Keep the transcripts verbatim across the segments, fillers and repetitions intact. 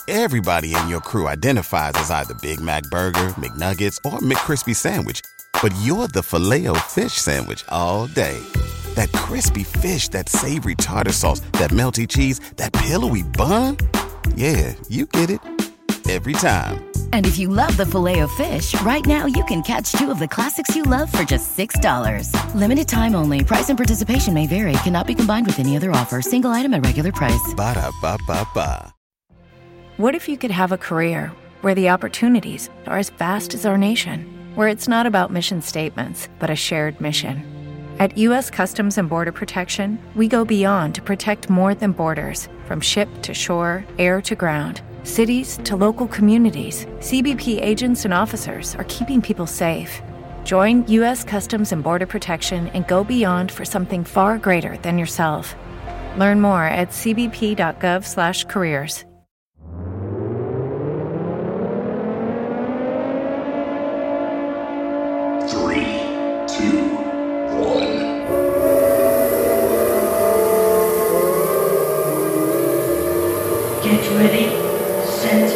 Everybody in your crew identifies as either Big Mac Burger, McNuggets, or McCrispy Sandwich. But you're the Filet-O-Fish Sandwich all day. That crispy fish, that savory tartar sauce, that melty cheese, that pillowy bun. Yeah, you get it. Every time. And if you love the Filet-O-Fish, right now you can catch two of the classics you love for just six dollars. Limited time only. Price and participation may vary. Cannot be combined with any other offer. Single item at regular price. Ba-da-ba-ba-ba. What if you could have a career where the opportunities are as vast as our nation, where it's not about mission statements, but a shared mission? At U S Customs and Border Protection, we go beyond to protect more than borders. From ship to shore, air to ground, cities to local communities, C B P agents and officers are keeping people safe. Join U S Customs and Border Protection and go beyond for something far greater than yourself. Learn more at c b p dot gov slash careers. Three, two, one. Get ready, set,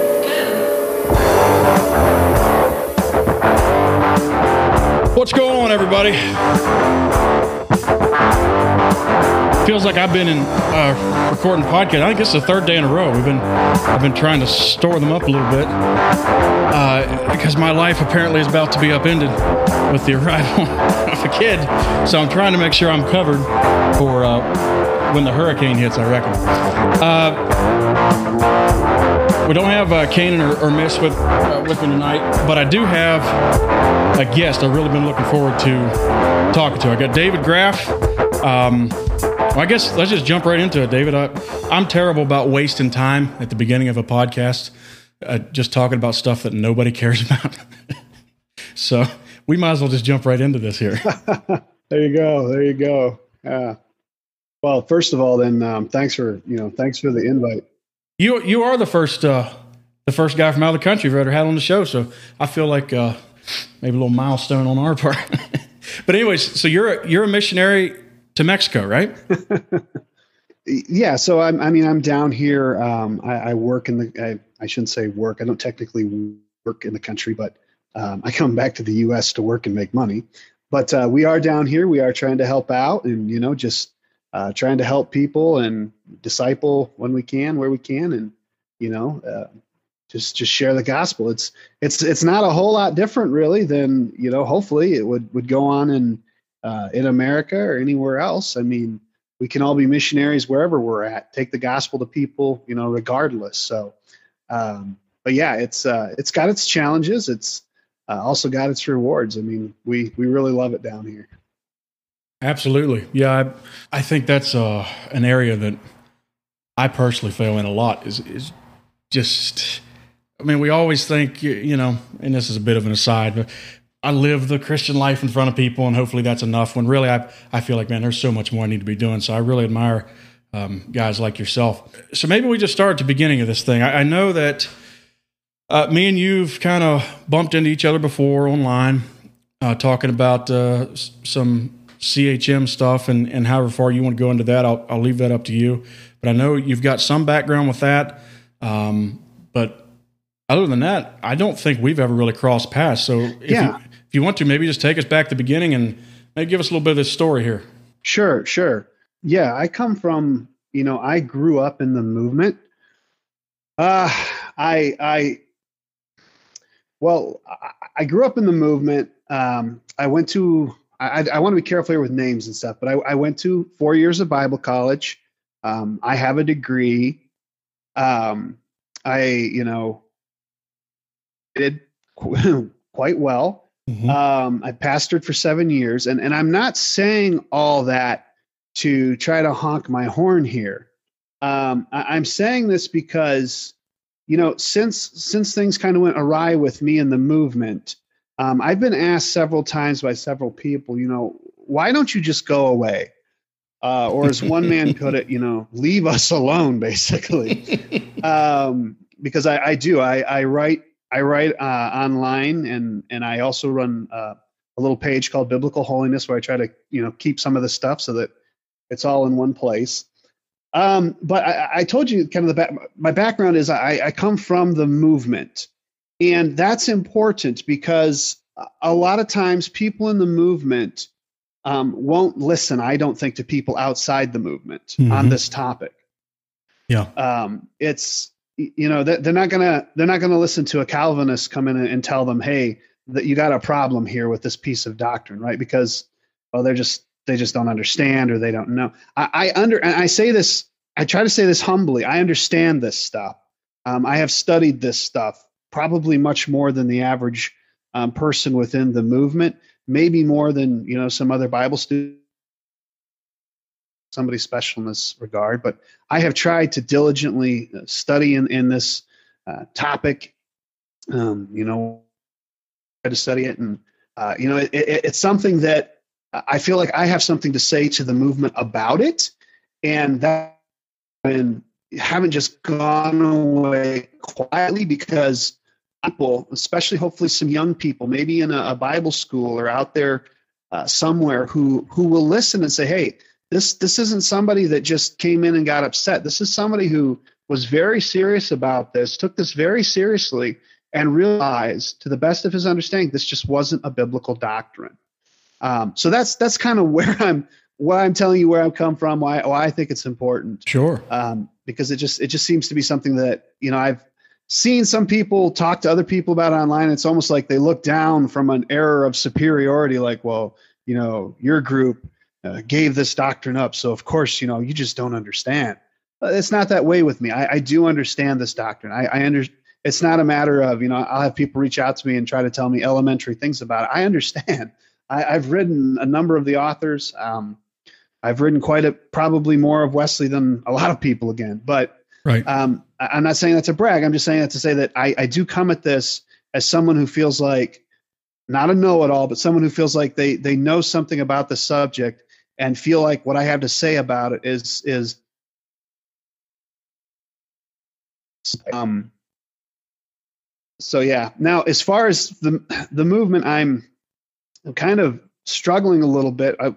go. What's going on, everybody? Feels like I've been in uh, recording podcast. I think it's the third day in a row. We've been, I've been trying to store them up a little bit uh, because my life apparently is about to be upended with the arrival of a kid. So I'm trying to make sure I'm covered for uh, when the hurricane hits, I reckon. Uh, we don't have uh, Kanan or, or Miss with uh, with me tonight, but I do have a guest I've really been looking forward to talking to. I got David Graff. Um, well, I guess let's just jump right into it, David. I, I'm terrible about wasting time at the beginning of a podcast, uh, just talking about stuff that nobody cares about. So we might as well just jump right into this here. There you go. There you go. Yeah. Well, first of all, then um, thanks for you know thanks for the invite. You you are the first uh, the first guy from out of the country we've ever had on the show, so I feel like uh, maybe a little milestone on our part. But anyways, so you're a, you're a missionary to Mexico, right? Yeah. So I'm, I mean, I'm down here. Um, I, I work in the. I, I shouldn't say work. I don't technically work in the country, but um, I come back to the U S to work and make money. But uh, we are down here. We are trying to help out, and you know, just uh, trying to help people and disciple when we can, where we can, and you know, uh, just just share the gospel. It's it's it's not a whole lot different, really, than you know. Hopefully, it would would go on in uh, in America or anywhere else. I mean, we can all be missionaries wherever we're at. Take the gospel to people, you know, regardless. So, um, but yeah, it's uh, it's got its challenges. It's uh, also got its rewards. I mean, we we really love it down here. Absolutely, yeah. I, I think that's uh, an area that I personally fail in a lot. Is is just. I mean, we always think, you know, and this is a bit of an aside, but I live the Christian life in front of people, and hopefully that's enough. When really, I I feel like, man, there's so much more I need to be doing. So I really admire um, guys like yourself. So maybe we just start at the beginning of this thing. I, I know that uh, me and you've kind of bumped into each other before online, uh, talking about uh, some C H M stuff, and, and however far you want to go into that, I'll, I'll leave that up to you. But I know you've got some background with that, um, but other than that, I don't think we've ever really crossed paths. So if, yeah. you, if you want to, maybe just take us back to the beginning and maybe give us a little bit of this story here. Sure, sure. Yeah, I come from, you know, I grew up in the movement. Uh, I, I, well, I, I grew up in the movement. Um, I went to, I, I want to be careful here with names and stuff, but I, I went to four years of Bible college. Um, I have a degree. Um, I, you know, did quite well. Mm-hmm. Um, I pastored for seven years, and, and I'm not saying all that to try to honk my horn here. Um, I, I'm saying this because, you know, since since things kind of went awry with me and the movement, um, I've been asked several times by several people, you know, why don't you just go away? Uh, or as one man put it, you know, leave us alone, basically. um, because I, I do, I, I write. I write uh, online, and and I also run uh, a little page called Biblical Holiness, where I try to you know keep some of the stuff so that it's all in one place. Um, but I, I told you kind of the back, my background is I, I come from the movement, and that's important because a lot of times people in the movement um, won't listen, I don't think, to people outside the movement mm-hmm. on this topic. Yeah. Um, it's, you know, they're not gonna, they're not gonna listen to a Calvinist come in and tell them, hey, that you got a problem here with this piece of doctrine, right? Because, well, they're just, they just don't understand or they don't know. I, I under, and I say this, I try to say this humbly. I understand this stuff. Um, I have studied this stuff probably much more than the average um, person within the movement, maybe more than, you know, some other Bible students, somebody special in this regard. But I have tried to diligently study in, in this uh, topic, um, you know, try to study it. And, uh, you know, it, it, it's something that I feel like I have something to say to the movement about it. And that and haven't just gone away quietly, because people, especially hopefully some young people, maybe in a, a Bible school or out there uh, somewhere, who who will listen and say, hey, this this isn't somebody that just came in and got upset. This is somebody who was very serious about this, took this very seriously, and realized, to the best of his understanding, this just wasn't a biblical doctrine. Um, so that's that's kind of where I'm, why I'm telling you where I've come from, why why I think it's important. Sure. Um, because it just it just seems to be something that, you know, I've seen some people talk to other people about online. It's almost like they look down from an error of superiority, like, well, you know, your group uh, gave this doctrine up, so of course, you know, you just don't understand. Uh, it's not that way with me. I, I do understand this doctrine. I, I under, It's not a matter of, you know, I'll have people reach out to me and try to tell me elementary things about it. I understand. I, I've written a number of the authors. Um, I've written quite a, probably more of Wesley than a lot of people again, but right. um, I, I'm not saying that to brag. I'm just saying that to say that I, I do come at this as someone who feels like, not a know-it-all, but someone who feels like they they know something about the subject and feel like what I have to say about it is, is um, so yeah. Now, as far as the the movement, I'm I'm kind of struggling a little bit. I,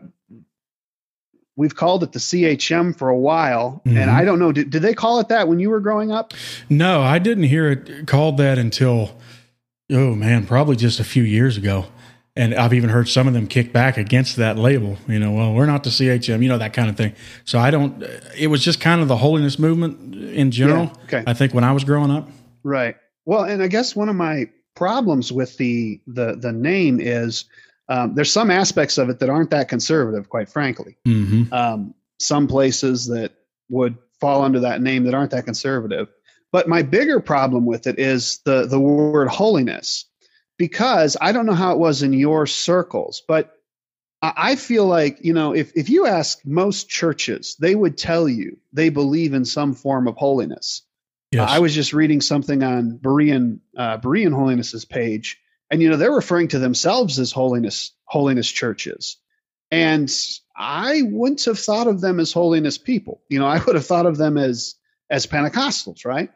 we've called it the C H M for a while, mm-hmm. and I don't know, did, did they call it that when you were growing up? No, I didn't hear it called that until, oh man, probably just a few years ago. And I've even heard some of them kick back against that label, you know, well, we're not the C H M, you know, that kind of thing. So I don't, it was just kind of the holiness movement in general. Yeah, okay. I think when I was growing up. Right. Well, and I guess one of my problems with the, the, the name is, Um, there's some aspects of it that aren't that conservative, quite frankly. Mm-hmm. Um, some places that would fall under that name that aren't that conservative. But my bigger problem with it is the the word holiness, because I don't know how it was in your circles, but I, I feel like, you know, if if you ask most churches, they would tell you they believe in some form of holiness. Yes. Uh, I was just reading something on Berean uh, Berean Holiness's page. And, you know, they're referring to themselves as holiness, holiness churches. And I wouldn't have thought of them as holiness people. You know, I would have thought of them as, as Pentecostals, right?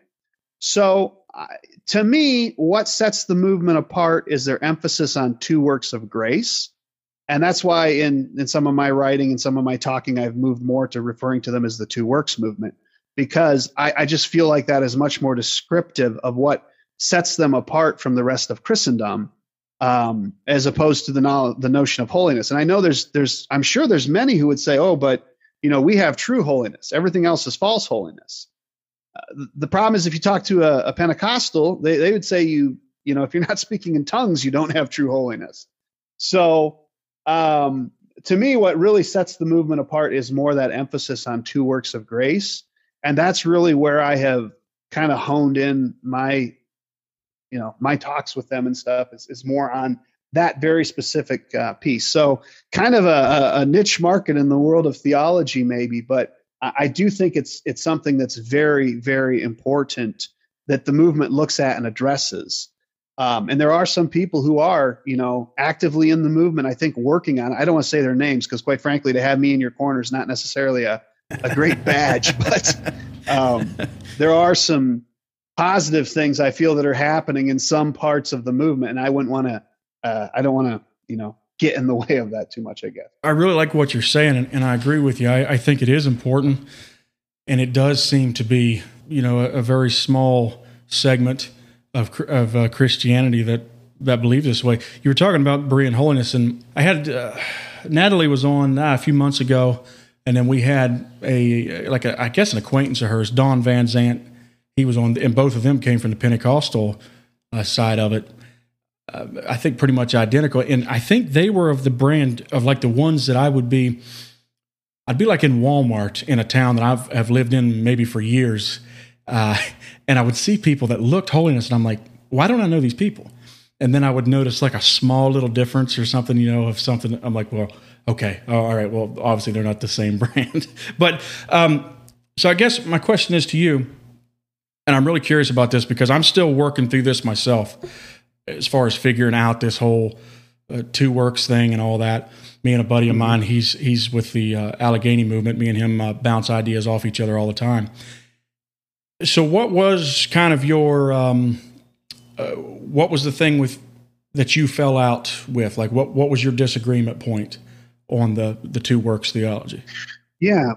So uh, to me, what sets the movement apart is their emphasis on two works of grace. And that's why in, in some of my writing and some of my talking, I've moved more to referring to them as the two works movement, because I, I just feel like that is much more descriptive of what sets them apart from the rest of Christendom, um, as opposed to the no, the notion of holiness. And I know there's there's I'm sure there's many who would say, oh, but you know, we have true holiness. Everything else is false holiness. Uh, the problem is, if you talk to a, a Pentecostal, they they would say you you know if you're not speaking in tongues, you don't have true holiness. So um, to me, what really sets the movement apart is more that emphasis on two works of grace, and that's really where I have kind of honed in my you know, my talks with them and stuff is, is more on that very specific uh, piece. So kind of a, a niche market in the world of theology, maybe, but I, I do think it's, it's something that's very, very important that the movement looks at and addresses. Um, and there are some people who are, you know, actively in the movement, I think, working on it. I don't want to say their names because, quite frankly, to have me in your corner is not necessarily a, a great badge, but um, there are some positive things I feel that are happening in some parts of the movement. And I wouldn't want to, uh, I don't want to, you know, get in the way of that too much, I guess. I really like what you're saying. And, and I agree with you. I, I think it is important. and it does seem to be, you know, a, a very small segment of of uh, Christianity that that believe this way. You were talking about Berean holiness, and I had uh, Natalie was on uh, a few months ago, and then we had a like a I guess an acquaintance of hers, Don Van Zant. He was on, and both of them came from the Pentecostal uh, side of it. Uh, I think pretty much identical, and I think they were of the brand of like the ones that I would be. I'd be like in Walmart in a town that I've have lived in maybe for years, uh, and I would see people that looked holiness, and I'm like, why don't I know these people? And then I would notice like a small little difference or something, you know, of something. I'm like, well, okay, oh, all right, well, obviously they're not the same brand. But um, so I guess my question is to you, and I'm really curious about this because I'm still working through this myself as far as figuring out this whole uh, two works thing and all that. Me and a buddy of mine, he's he's with the uh, Allegheny movement. Me and him uh, bounce ideas off each other all the time. So what was kind of your, um, uh, what was the thing with that you fell out with? Like what, what was your disagreement point on the, the two works theology? Yeah.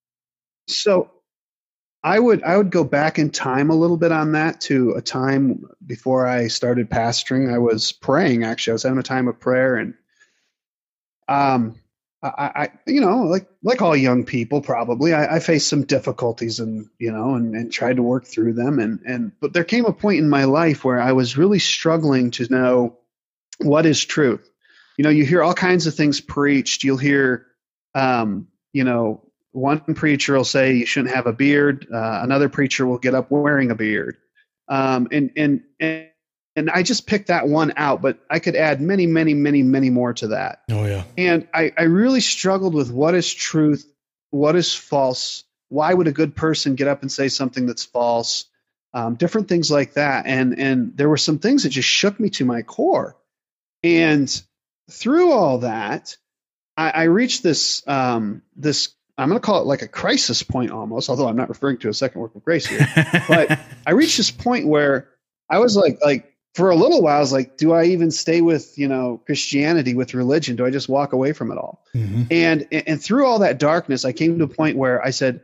So I would, I would go back in time a little bit on that to a time before I started pastoring. I was praying, actually. I was having a time of prayer, and Um, I, I, you know, like, like all young people, probably, I, I faced some difficulties and, you know, and, and tried to work through them. And, and, but there came a point in my life where I was really struggling to know what is truth. You know, you hear all kinds of things preached. You'll hear, um, you know, one preacher will say you shouldn't have a beard. Uh, another preacher will get up wearing a beard. Um, and, and, and, And I just picked that one out, but I could add many, many, many, many more to that. Oh, yeah. And I, I really struggled with what is truth, what is false, why would a good person get up and say something that's false, um, different things like that. And and there were some things that just shook me to my core. And through all that, I, I reached this, um, this I'm going to call it like a crisis point almost, although I'm not referring to a second work of grace here. But I reached this point where I was like, like, for a little while, I was like, do I even stay with, you know, Christianity, with religion? Do I just walk away from it all? Mm-hmm. And, and through all that darkness, I came to a point where I said,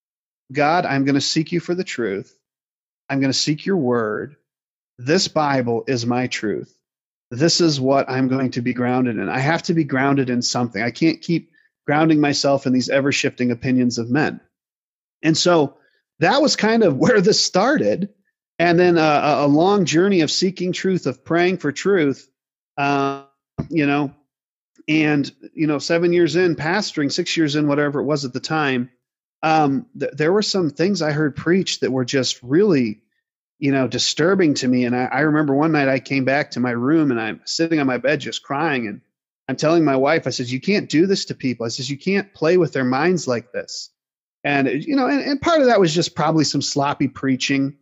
God, I'm going to seek you for the truth. I'm going to seek your word. This Bible is my truth. This is what I'm going to be grounded in. I have to be grounded in something. I can't keep grounding myself in these ever shifting opinions of men. And so that was kind of where this started. And then a, a long journey of seeking truth, of praying for truth, uh, you know, and, you know, seven years in pastoring, six years in, whatever it was at the time, um, th- there were some things I heard preached that were just really, you know, disturbing to me. And I, I remember one night I came back to my room and I'm sitting on my bed just crying. And I'm telling my wife, I said, you can't do this to people. I said, you can't play with their minds like this. And, you know, and, and part of that was just probably some sloppy preaching.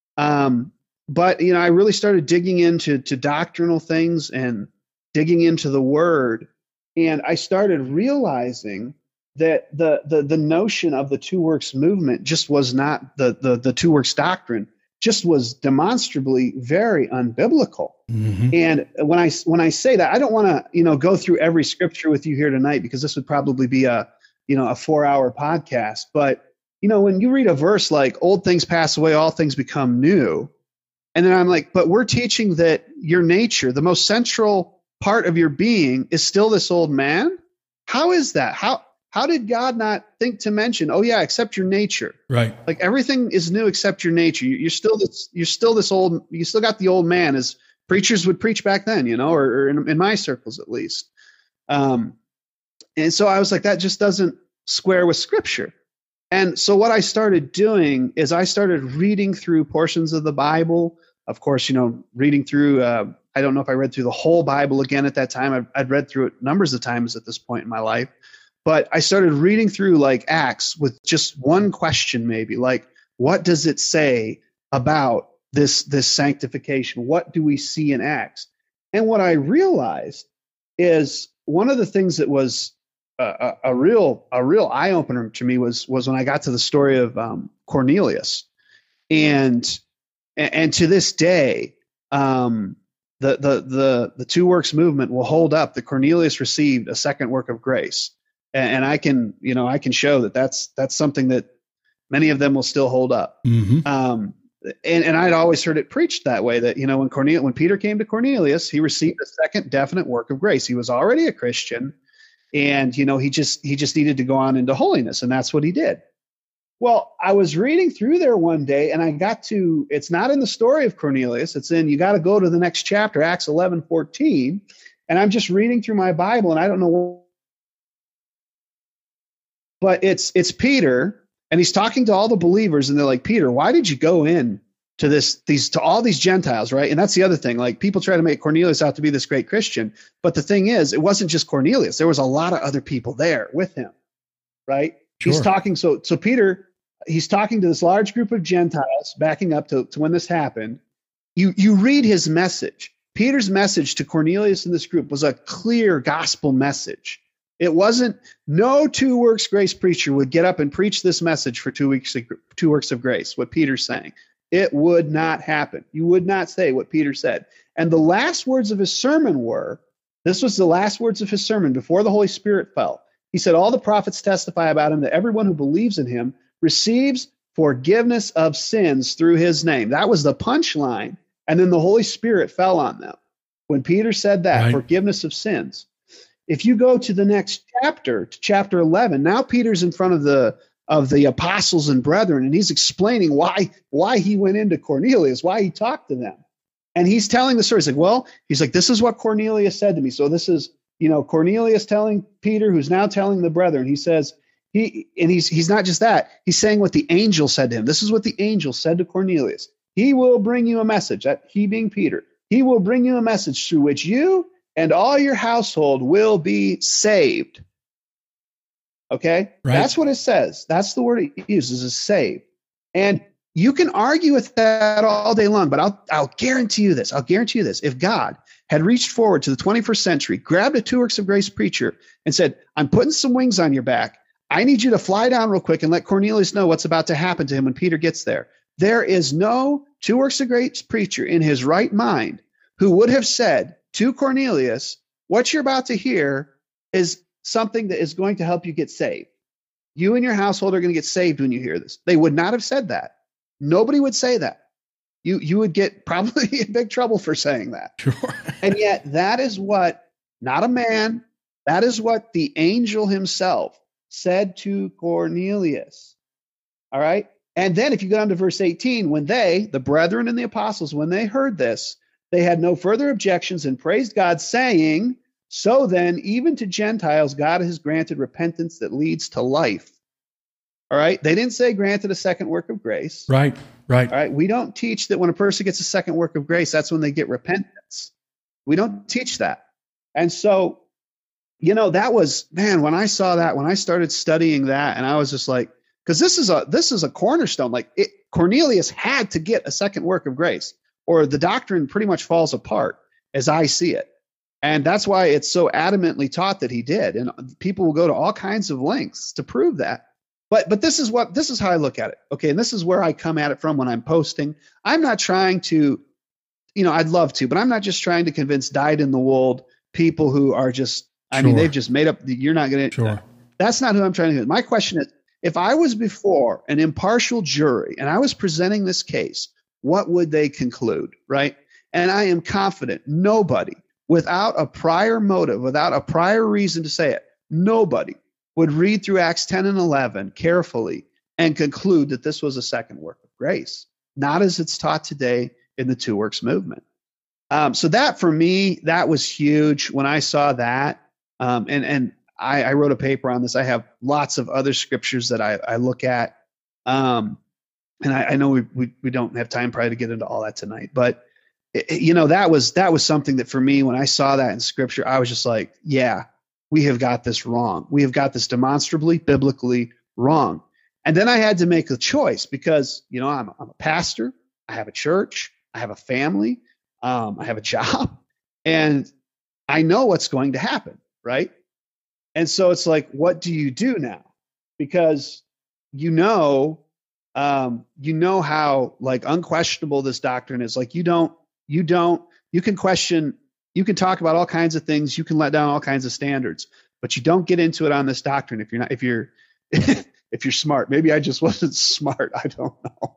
Um, but, you know, I really started digging into to doctrinal things and digging into the word. And I started realizing that the, the, the notion of the two works movement just was not the, the, the two works doctrine, just was demonstrably very unbiblical. Mm-hmm. And when I, when I say that, I don't want to, you know, go through every scripture with you here tonight, because this would probably be a, you know, a four hour podcast. But you know, when you read a verse like old things pass away, all things become new. And then I'm like, but we're teaching that your nature, the most central part of your being, is still this old man. How is that? How, how did God not think to mention, oh yeah, except your nature, right? Like everything is new except your nature. You're still this, you're still this old, you still got the old man, as preachers would preach back then, you know, or, or in, in my circles, at least. Um, and so I was like, that just doesn't square with scripture. And so what I started doing is I started reading through portions of the Bible. Of course, you know, reading through, uh, I don't know if I read through the whole Bible again at that time. I'd, I'd read through it numbers of times at this point in my life. But I started reading through like Acts with just one question, maybe like, what does it say about this, this sanctification? What do we see in Acts? And what I realized is one of the things that was A, a real a real eye opener to me was was when I got to the story of um, Cornelius, and and to this day, um, the the the the two works movement will hold up that Cornelius received a second work of grace, and, and I can you know I can show that that's that's something that Many of them will still hold up. Mm-hmm. Um, and, and I'd always heard it preached that way, that, you know, when Cornelius, when Peter came to Cornelius, he received a second definite work of grace. He was already a Christian, and, you know, he just, he just needed to go on into holiness. And that's what he did. Well, I was reading through there one day, and I got to, it's not in the story of Cornelius. It's in, you got to go to the next chapter, Acts eleven fourteen. And I'm just reading through my Bible, and I don't know, but it's, it's Peter. And he's talking to all the believers, and they're like, Peter, why did you go in to this, these, to all these Gentiles, right? And that's the other thing. Like, people try to make Cornelius out to be this great Christian, but the thing is, it wasn't just Cornelius. There was a lot of other people there with him, right? Sure. He's talking. So, so Peter, he's talking to this large group of Gentiles, backing up to, to when this happened. You, you read his message. Peter's message to Cornelius and this group was a clear gospel message. It wasn't, no two works grace preacher would get up and preach this message for two weeks, of, two works of grace, what Peter's saying. It would not happen. You would not say what Peter said. And the last words of his sermon were, this was the last words of his sermon before the Holy Spirit fell. He said, all the prophets testify about him, that everyone who believes in him receives forgiveness of sins through his name. That was the punchline. And then the Holy Spirit fell on them. When Peter said that, right. Forgiveness of sins. If you go to the next chapter, to chapter eleven, now Peter's in front of the of the apostles and brethren, and he's explaining why why he went into Cornelius, why he talked to them. And he's telling the story. He's like, well, he's like, this is what Cornelius said to me. So this is, you know, Cornelius telling Peter, who's now telling the brethren. He says, he and he's he's not just that, he's saying what the angel said to him. This is what the angel said to Cornelius. He will bring you a message, that he being Peter. He will bring you a message through which you and all your household will be saved. Okay? Right. That's what it says. That's the word it uses, is saved. And you can argue with that all day long, but I'll I'll guarantee you this. I'll guarantee you this. If God had reached forward to the twenty-first century, grabbed a two works of grace preacher and said, I'm putting some wings on your back. I need you to fly down real quick and let Cornelius know what's about to happen to him when Peter gets there. There is no two works of grace preacher in his right mind who would have said to Cornelius, what you're about to hear is something that is going to help you get saved. You and your household are going to get saved when you hear this. They would not have said that. Nobody would say that. You you would get probably in big trouble for saying that. Sure. And yet that is what, not a man, that is what the angel himself said to Cornelius. All right? And then if you go down to verse eighteen, when they, the brethren and the apostles, when they heard this, they had no further objections and praised God, saying, so then, even to Gentiles, God has granted repentance that leads to life. All right? They didn't say granted a second work of grace. Right, right. All right? We don't teach that when a person gets a second work of grace, that's when they get repentance. We don't teach that. And so, you know, that was, man, when I saw that, when I started studying that, and I was just like, because this is a this is a cornerstone. Like, it, Cornelius had to get a second work of grace, or the doctrine pretty much falls apart as I see it. And that's why it's so adamantly taught that he did. And people will go to all kinds of lengths to prove that. But but this is what this is how I look at it. Okay, and this is where I come at it from when I'm posting. I'm not trying to, you know, I'd love to, but I'm not just trying to convince dyed-in-the-wool people who are just, I Sure. mean, they've just made up, you're not going to, Sure. that's not who I'm trying to do. My question is, if I was before an impartial jury and I was presenting this case, what would they conclude, right? And I am confident nobody, without a prior motive, without a prior reason to say it, nobody would read through Acts ten and eleven carefully and conclude that this was a second work of grace, not as it's taught today in the two works movement. Um, so that, for me, that was huge when I saw that. Um, and and I, I wrote a paper on this. I have lots of other scriptures that I, I look at. Um, and I, I know we, we we don't have time probably to get into all that tonight, but it, you know, that was that was something that for me, when I saw that in scripture, I was just like, yeah, we have got this wrong. We have got this demonstrably, biblically wrong. And then I had to make a choice because, you know, I'm, I'm a pastor. I have a church. I have a family. Um, I have a job. And I know what's going to happen, right? And so it's like, what do you do now? Because you know, um, you know how like unquestionable this doctrine is. Like you don't, you don't, you can question, you can talk about all kinds of things. You can let down all kinds of standards, but you don't get into it on this doctrine if you're not, if you're, if you're smart. Maybe I just wasn't smart. I don't know.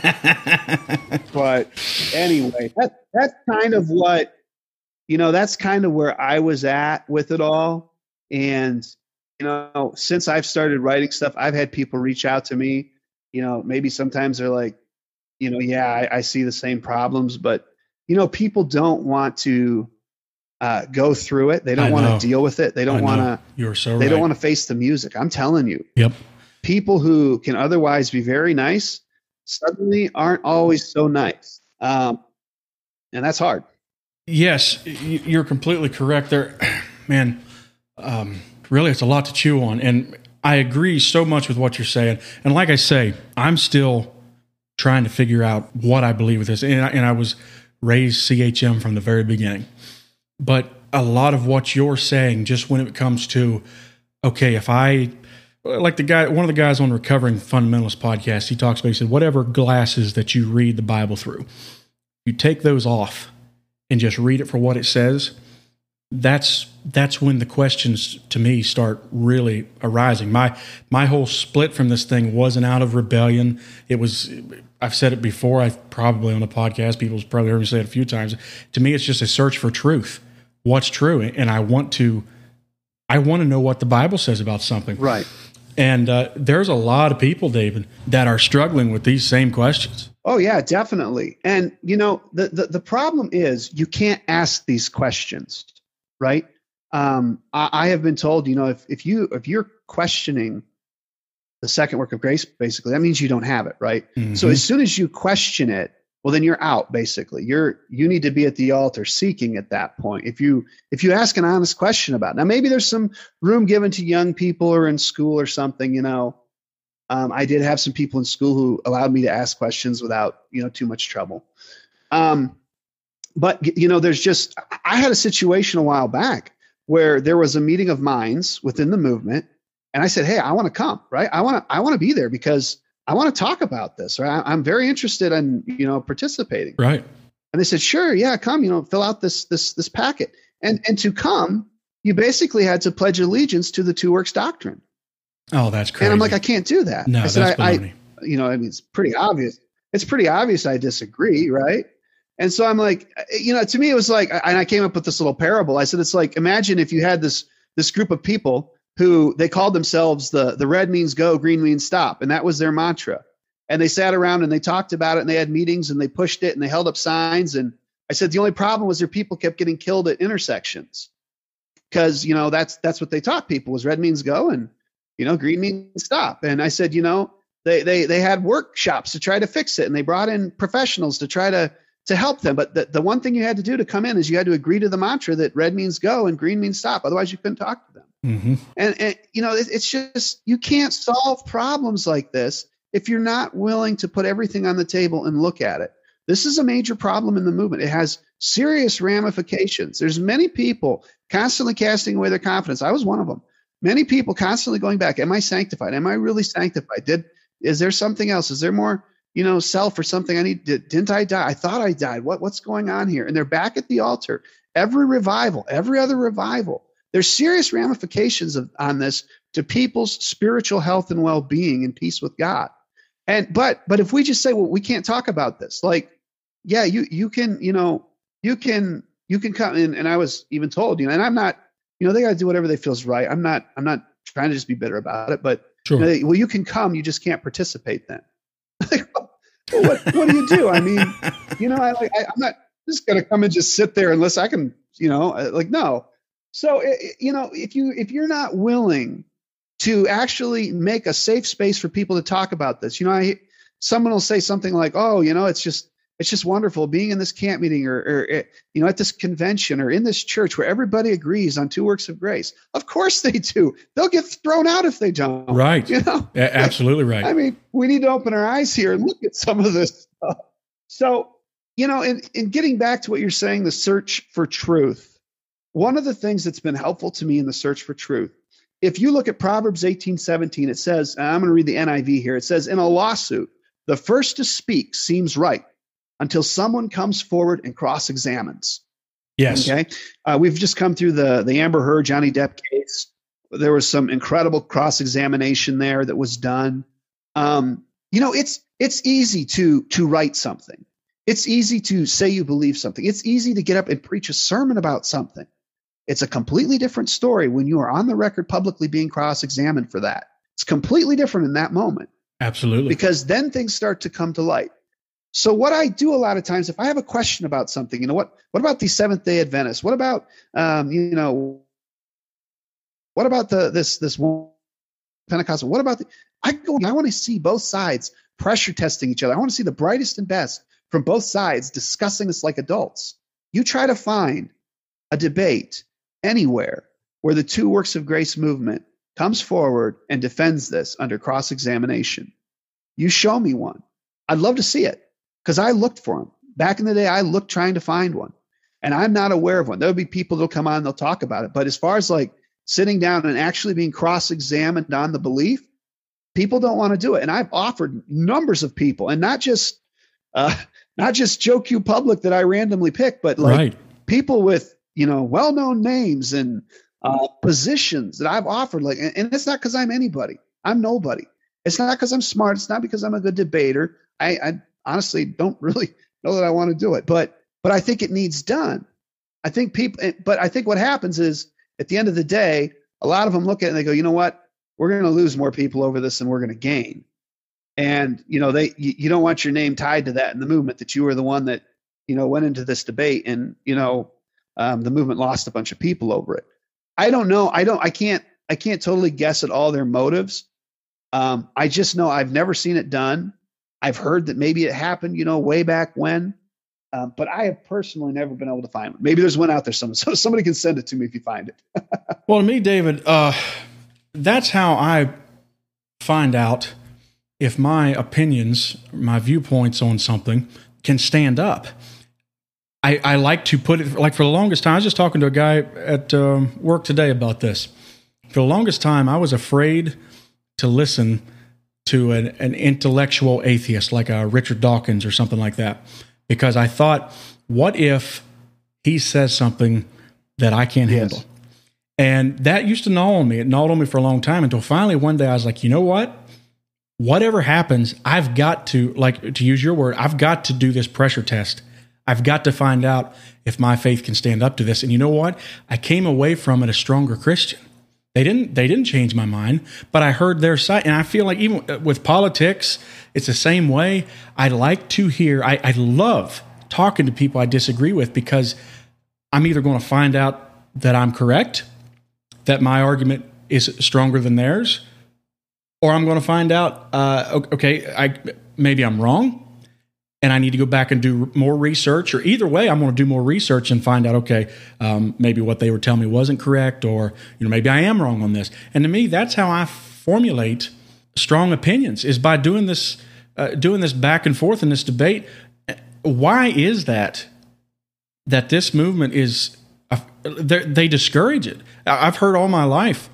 But anyway, that, that's kind of what, you know, that's kind of where I was at with it all. And, you know, since I've started writing stuff, I've had people reach out to me, you know, maybe sometimes they're like, you know, yeah, I, I see the same problems, but, you know, people don't want to uh, go through it. They don't want to deal with it. They don't want to, you're so they right. don't want to face the music. I'm telling you. Yep. People who can otherwise be very nice suddenly aren't always so nice. Um, and that's hard. Yes, you're completely correct there, man. Um, really, it's a lot to chew on. And I agree so much with what you're saying. And like I say, I'm still trying to figure out what I believe with this. And I, and I was raised C H M from the very beginning. But a lot of what you're saying, just when it comes to, okay, if I, like the guy, one of the guys on Recovering Fundamentalist podcast, he talks about, he said, whatever glasses that you read the Bible through, you take those off and just read it for what it says. That's that's when the questions to me start really arising. My my whole split from this thing wasn't out of rebellion. It was, I've said it before, I've probably on the podcast, people's probably heard me say it a few times. To me, it's just a search for truth. What's true? And I want to I want to know what the Bible says about something. Right. And uh, there's a lot of people, David, that are struggling with these same questions. Oh, yeah, definitely. And, you know, the, the, the problem is you can't ask these questions, right? Um, I, I have been told, you know, if, if, you, if you're questioning the second work of grace, basically, that means you don't have it, right? Mm-hmm. So as soon as you question it, well, then you're out, basically. You're you need to be at the altar seeking at that point. If you if you ask an honest question about it. Now, maybe there's some room given to young people or in school or something, you know. Um, I did have some people in school who allowed me to ask questions without, you know, too much trouble. Um, but, you know, there's just, I had a situation a while back where there was a meeting of minds within the movement. And I said, hey, I want to come, right? I want to, I want to be there because I want to talk about this, right? I'm very interested in, you know, participating. Right. And they said, sure, yeah, come, you know, fill out this, this, this packet. And, and to come, you basically had to pledge allegiance to the two works doctrine. Oh, that's crazy. And I'm like, I can't do that. No, I said, that's I, baloney. I, you know, I mean, it's pretty obvious. It's pretty obvious I disagree, right? And so I'm like, you know, to me, it was like, and I came up with this little parable. I said, it's like, imagine if you had this, this group of people who they called themselves the, the red means go, green means stop. And that was their mantra. And they sat around and they talked about it and they had meetings and they pushed it and they held up signs. And I said, the only problem was their people kept getting killed at intersections because, you know, that's, that's what they taught people was red means go and, you know, green means stop. And I said, you know, they, they, they had workshops to try to fix it. And they brought in professionals to try to, to help them. But the, the one thing you had to do to come in is you had to agree to the mantra that red means go and green means stop. Otherwise you couldn't talk to them. Mm-hmm. And, and, you know, it, it's just, you can't solve problems like this if you're not willing to put everything on the table and look at it. This is a major problem in the movement. It has serious ramifications. There's many people constantly casting away their confidence. I was one of them. Many people constantly going back. Am I sanctified? Am I really sanctified? Did, is there something else? Is there more, you know, self or something I need? Did, didn't I die? I thought I died. What, what's going on here? And they're back at the altar. Every revival, every other revival, there's serious ramifications of, on this to people's spiritual health and well-being and peace with God. And, but, but if we just say, well, we can't talk about this, like, yeah, you, you can, you know, you can, you can come in. And I was even told, you know, and I'm not, you know, they got to do whatever they feels right. I'm not, I'm not trying to just be bitter about it, but sure. You know, they, well, you can come, you just can't participate then. Like, well, what, what do you do? I mean, you know, I like, I, I'm not just going to come and just sit there unless I can, you know, like, no. So, it, you know, if you, if you're not willing to actually make a safe space for people to talk about this, you know, I, someone will say something like, oh, you know, it's just, it's just wonderful being in this camp meeting or, or, you know, at this convention or in this church where everybody agrees on two works of grace. Of course they do. They'll get thrown out if they don't. Right. You know, A- absolutely right. I mean, we need to open our eyes here and look at some of this stuff. So, you know, in, in getting back to what you're saying, the search for truth, one of the things that's been helpful to me in the search for truth, if you look at Proverbs eighteen seventeen, it says, and I'm going to read the N I V here. It says, in a lawsuit, the first to speak seems right until someone comes forward and cross-examines. Yes. Okay. Uh, we've just come through the, the Amber Heard, Johnny Depp case. there was some incredible cross-examination there that was done. Um, you know, it's it's easy to to write something. It's easy to say you believe something. It's easy to get up and preach a sermon about something. It's a completely different story when you are on the record publicly being cross-examined for that. It's completely different in that moment. Absolutely. Because then things start to come to light. So what I do a lot of times, if I have a question about something, you know, what what about the Seventh-day Adventists? What about, um, you know, what about the this this one Pentecostal? What about the, I go, I want to see both sides pressure testing each other. I want to see the brightest and best from both sides discussing this like adults. You try to find a debate anywhere where the two works of grace movement comes forward and defends this under cross-examination. You show me one. I'd love to see it because I looked for them. Back in the day, I looked trying to find one, and I'm not aware of one. There'll be people that'll come on and they'll talk about it. But as far as like sitting down and actually being cross-examined on the belief, people don't want to do it. And I've offered numbers of people, and not just uh, not just Joe Q Public that I randomly pick, but like right. people with, you know, well-known names and uh, positions that I've offered. Like, and, and it's not because I'm anybody. I'm nobody. It's not because I'm smart. It's not because I'm a good debater. I, I honestly don't really know that I want to do it, but but I think it needs done. I think people, but I think what happens is at the end of the day, a lot of them look at it and they go, you know what? We're going to lose more people over this than we're going to gain. And, you know, they, you, you don't want your name tied to that in the movement, that you were the one that, you know, went into this debate and, you know, um, the movement lost a bunch of people over it. I don't know. I don't, I can't, I can't totally guess at all their motives. Um, I just know I've never seen it done. I've heard that maybe it happened, you know, way back when, um, but I have personally never been able to find one. Maybe there's one out there. Somewhere. So somebody can send it to me if you find it. Well, to me, David, uh, that's how I find out if my opinions, my viewpoints on something can stand up. I, I like to put it, like for the longest time, I was just talking to a guy at um, work today about this. For the longest time, I was afraid to listen to an, an intellectual atheist like a Richard Dawkins or something like that, because I thought, what if he says something that I can't yes. handle? And that used to gnaw on me. It gnawed on me for a long time until finally one day I was like, you know what? Whatever happens, I've got to, like, to use your word, I've got to do this pressure test. I've got to find out if my faith can stand up to this. And you know what? I came away from it a stronger Christian. They didn't, they didn't change my mind, but I heard their side. And I feel like even with politics, it's the same way. I like to hear, I, I love talking to people I disagree with, because I'm either going to find out that I'm correct, that my argument is stronger than theirs, or I'm going to find out, uh, okay, I, maybe I'm wrong and I need to go back and do more research, or either way, I'm going to do more research and find out, okay, um, maybe what they were telling me wasn't correct, or, you know, maybe I am wrong on this. And to me, that's how I formulate strong opinions, is by doing this, uh, doing this back and forth in this debate. Why is that, that this movement is, uh, they discourage it? I've heard all my life,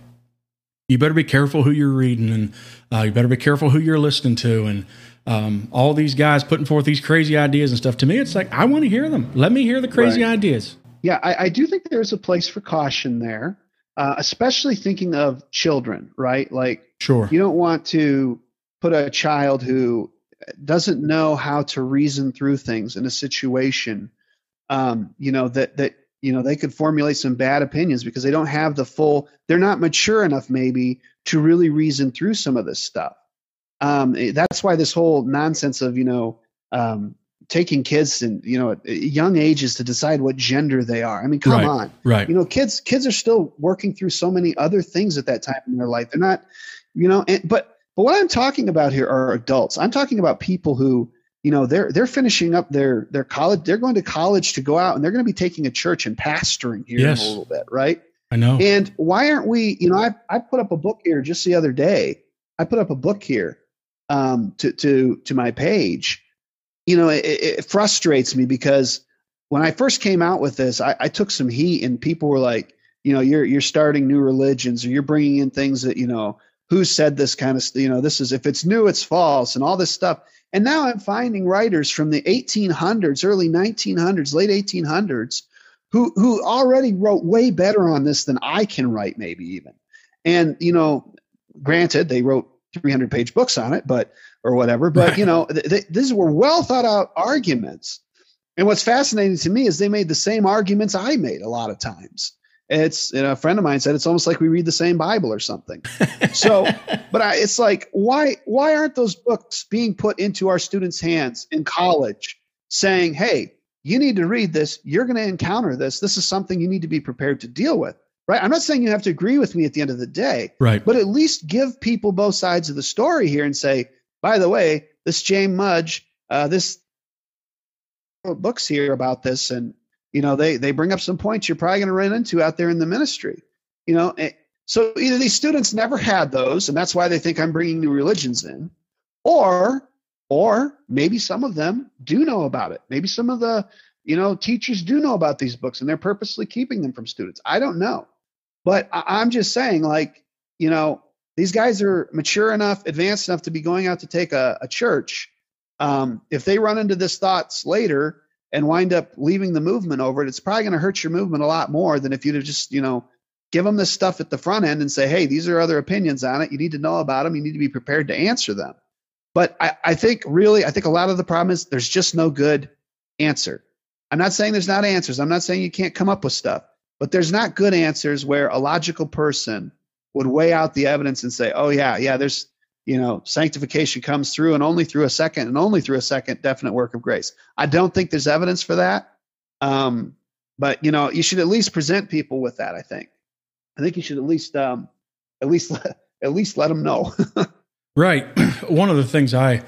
you better be careful who you're reading, and uh, you better be careful who you're listening to, and um, all these guys putting forth these crazy ideas and stuff. To me, it's like, I want to hear them. Let me hear the crazy right. ideas. Yeah, I, I do think there's a place for caution there, uh, especially thinking of children, right? Like, sure, you don't want to put a child who doesn't know how to reason through things in a situation, um, you know, that that you know, they could formulate some bad opinions because they don't have the full, they're not mature enough maybe to really reason through some of this stuff. Um, that's why this whole nonsense of, you know, um, taking kids and, you know, at young ages to decide what gender they are. I mean, come right, on, right. You know, kids, kids are still working through so many other things at that time in their life. They're not, you know, and, but, but what I'm talking about here are adults. I'm talking about people who, you know, they're they're finishing up their their college. They're going to college to go out, and they're going to be taking a church and pastoring here yes. in a little bit, right? I know. And why aren't we? You know, I I put up a book here just the other day. I put up a book here um, to to to my page. You know, it, it frustrates me because when I first came out with this, I, I took some heat, and people were like, you know, you're you're starting new religions, or you're bringing in things that, you know, who said this kind of, you know, this is, if it's new, it's false, and all this stuff. And now I'm finding writers from the eighteen hundreds, early nineteen hundreds, late eighteen hundreds, who who already wrote way better on this than I can write, maybe even. And, you know, granted, they wrote three hundred page books on it, but, or whatever, but, you know, th- th- these were well thought out arguments. And what's fascinating to me is they made the same arguments I made a lot of times. It's, you know, a friend of mine said, it's almost like we read the same Bible or something. So, but I, it's like, why, why aren't those books being put into our students' hands in college saying, hey, you need to read this. You're going to encounter this. This is something you need to be prepared to deal with. Right. I'm not saying you have to agree with me at the end of the day, right? But at least give people both sides of the story here and say, by the way, this James Mudge, uh, this books here about this. And, you know, they, they bring up some points you're probably going to run into out there in the ministry, you know? So either these students never had those, and that's why they think I'm bringing new religions in, or, or maybe some of them do know about it. Maybe some of the, you know, teachers do know about these books and they're purposely keeping them from students. I don't know. But I'm just saying, like, you know, these guys are mature enough, advanced enough to be going out to take a, a church. Um, if they run into this thoughts later and wind up leaving the movement over it, it's probably going to hurt your movement a lot more than if you'd have just, you know, give them this stuff at the front end and say, hey, these are other opinions on it. You need to know about them. You need to be prepared to answer them. But I, I think really, I think a lot of the problem is there's just no good answer. I'm not saying there's not answers. I'm not saying you can't come up with stuff. But there's not good answers where a logical person would weigh out the evidence and say, oh, yeah, yeah, there's, you know, sanctification comes through and only through a second and only through a second definite work of grace. I don't think there's evidence for that. Um, but, you know, you should at least present people with that, I think. I think you should at least um, at least let, at least let them know. Right. One of the things I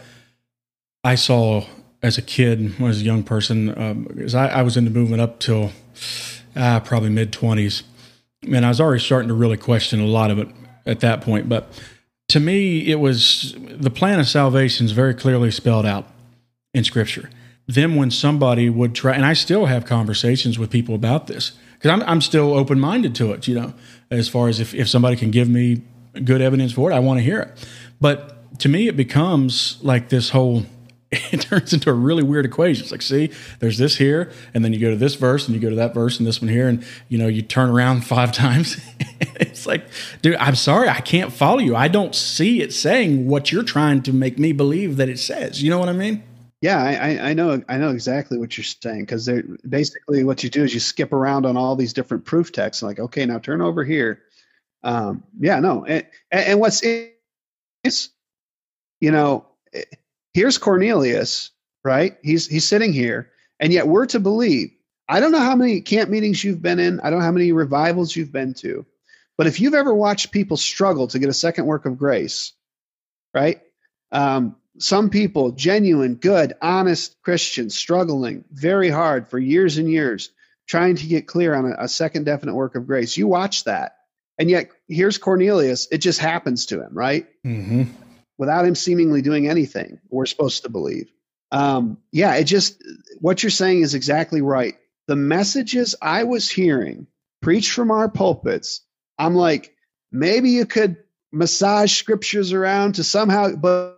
I saw as a kid, when I was a young person, um, is I, I was in the movement up till Uh, probably mid-twenties. And I was already starting to really question a lot of it at that point. But to me, it was the plan of salvation is very clearly spelled out in Scripture. Then when somebody would try, and I still have conversations with people about this, because I'm, I'm still open-minded to it, you know, as far as if, if somebody can give me good evidence for it, I want to hear it. But to me, it becomes like this whole... it turns into a really weird equation. It's like, see, there's this here, and then you go to this verse, and you go to that verse, and this one here, and, you know, you turn around five times. It's like, dude, I'm sorry, I can't follow you. I don't see it saying what you're trying to make me believe that it says. You know what I mean? Yeah, I, I know I know exactly what you're saying, because they're basically what you do is you skip around on all these different proof texts. Like, okay, now turn over here. Um, yeah, no. And, and what's is, you know, here's Cornelius, right? He's he's sitting here, and yet we're to believe. I don't know how many camp meetings you've been in. I don't know how many revivals you've been to. But if you've ever watched people struggle to get a second work of grace, right? Um, some people, genuine, good, honest Christians, struggling very hard for years and years, trying to get clear on a, a second definite work of grace. You watch that. And yet here's Cornelius. It just happens to him, right? Mm-hmm. Without him seemingly doing anything, we're supposed to believe. Um, yeah, it just, what you're saying is exactly right. The messages I was hearing preached from our pulpits, I'm like, maybe you could massage scriptures around to somehow, but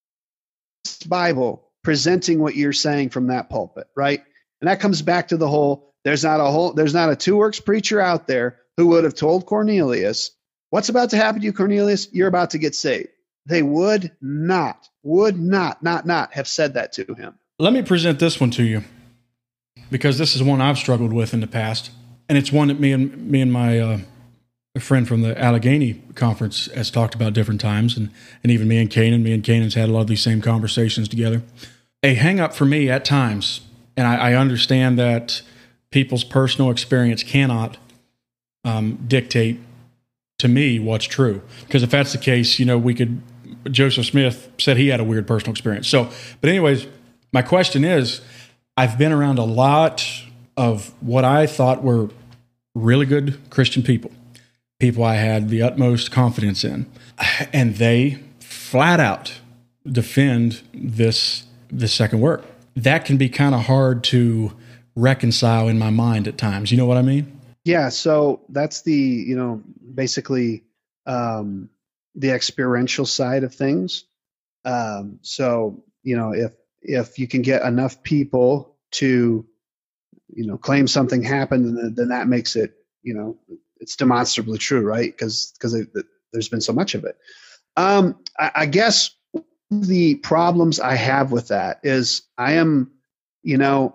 Bible presenting what you're saying from that pulpit, right? And that comes back to the whole, there's not a whole, there's not a two works preacher out there who would have told Cornelius, what's about to happen to you, Cornelius? You're about to get saved. They would not, would not, not, not have said that to him. Let me present this one to you, because this is one I've struggled with in the past, and it's one that me and me and my uh, friend from the Allegheny conference has talked about different times, and, and even me and Kanan. Me and Kanan's had a lot of these same conversations together. A hang-up for me at times, and I, I understand that people's personal experience cannot um, dictate to me what's true, because if that's the case, you know, we could... Joseph Smith said he had a weird personal experience. So, but anyways, my question is, I've been around a lot of what I thought were really good Christian people, people I had the utmost confidence in, and they flat out defend this, this second work. That can be kind of hard to reconcile in my mind at times. You know what I mean? Yeah. So that's the, you know, basically, um, the experiential side of things. Um, so, you know, if, if you can get enough people to, you know, claim something happened, then, then that makes it, you know, it's demonstrably true, right? Because because there's been so much of it. Um, I, I guess the problems I have with that is I am, you know,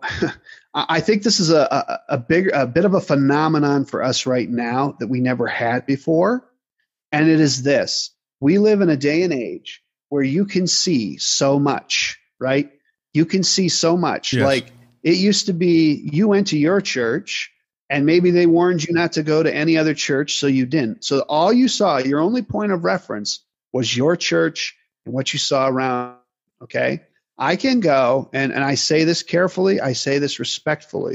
I think this is a, a, a big, a bit of a phenomenon for us right now that we never had before. And it is this: we live in a day and age where you can see so much, right? You can see so much. Yes. Like it used to be, you went to your church and maybe they warned you not to go to any other church, so you didn't. So all you saw, your only point of reference was your church and what you saw around, okay? I can go, and, and I say this carefully, I say this respectfully.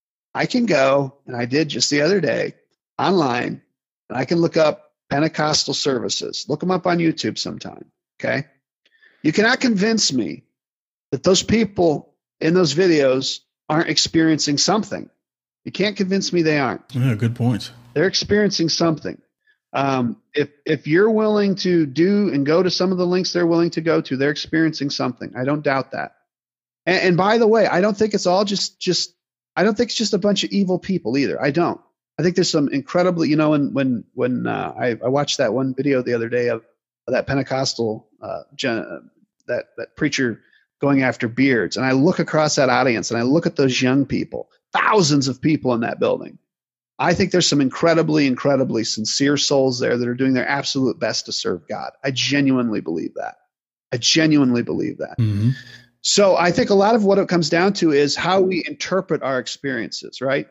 I can go, and I did just the other day, online, and I can look up Pentecostal services. Look them up on YouTube sometime, okay? You cannot convince me that those people in those videos aren't experiencing something. You can't convince me they aren't. Yeah, good points. They're experiencing something. Um, if if you're willing to do and go to some of the links they're willing to go to, they're experiencing something. I don't doubt that. And, and by the way, I don't think it's all just just. I don't think it's just a bunch of evil people either. I don't. I think there's some incredibly, you know, when when when uh, I, I watched that one video the other day of, of that Pentecostal uh, gen, that that preacher going after beards, and I look across that audience and I look at those young people, thousands of people in that building. I think there's some incredibly, incredibly sincere souls there that are doing their absolute best to serve God. I genuinely believe that. I genuinely believe that. Mm-hmm. So I think a lot of what it comes down to is how we interpret our experiences, right?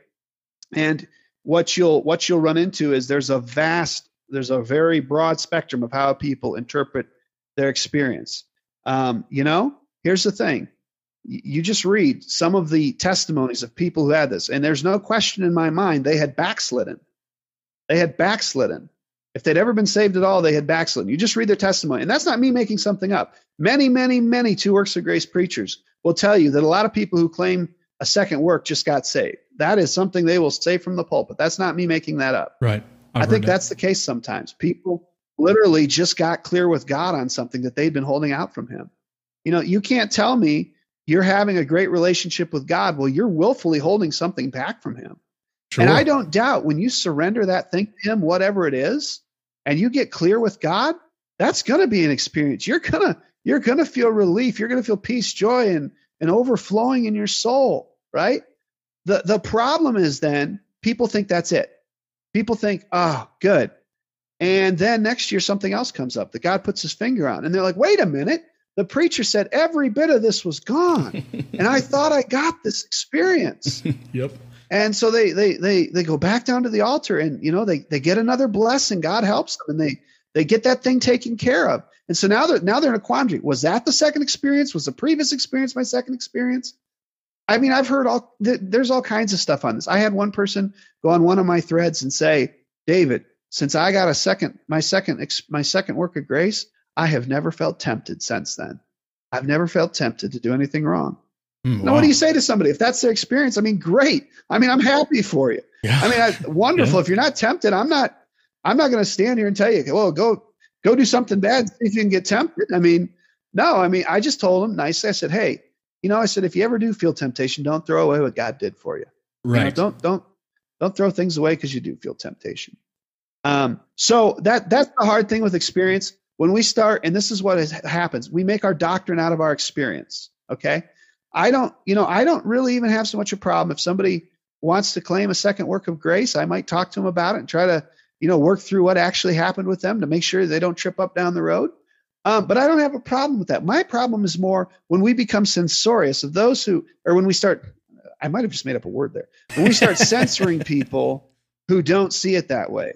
And what you'll what you'll run into is there's a vast, there's a very broad spectrum of how people interpret their experience. Um, you know, here's the thing. You just read some of the testimonies of people who had this, and there's no question in my mind they had backslidden. They had backslidden. If they'd ever been saved at all, they had backslidden. You just read their testimony, and that's not me making something up. Many, many, many Two Works of Grace preachers will tell you that a lot of people who claim a second work just got saved. That is something they will say from the pulpit. That's not me making that up. Right. I've I think that. that's the case sometimes. People literally just got clear with God on something that they'd been holding out from him. You know, you can't tell me you're having a great relationship with God. Well, you're willfully holding something back from him. Sure. And I don't doubt when you surrender that thing to him, whatever it is, and you get clear with God, that's going to be an experience. You're going to, you're going to feel relief. You're going to feel peace, joy, and, and overflowing in your soul, right? The, the problem is then people think that's it. People think, oh, good. And then next year, something else comes up that God puts his finger on. And they're like, wait a minute. The preacher said every bit of this was gone. And I thought I got this experience. Yep. And so they, they, they, they go back down to the altar and, you know, they, they get another blessing. God helps them and they, they get that thing taken care of. And so now they're, now they're in a quandary. Was that the second experience? Was the previous experience my second experience? I mean, I've heard all, th- there's all kinds of stuff on this. I had one person go on one of my threads and say, David, since I got a second, my second, my second work of grace, I have never felt tempted since then. I've never felt tempted to do anything wrong. Mm, wow. Now, what do you say to somebody? If that's their experience, I mean, great. I mean, I'm happy for you. Yeah. I mean, I, wonderful. Yeah. If you're not tempted, I'm not, I'm not going to stand here and tell you, well, go, go do something bad and see if you can get tempted. I mean, no, I mean, I just told him nicely. I said, hey, you know, I said, if you ever do feel temptation, don't throw away what God did for you. Right. You know, don't, don't, don't throw things away because you do feel temptation. Um, so that, that's the hard thing with experience. When we start, and this is what is, happens, we make our doctrine out of our experience. Okay. I don't, you know, I don't really even have so much a problem. If somebody wants to claim a second work of grace, I might talk to them about it and try to, you know, work through what actually happened with them to make sure they don't trip up down the road. Um, but I don't have a problem with that. My problem is more when we become censorious of those who, or when we start, I might have just made up a word there. When we start censoring people who don't see it that way.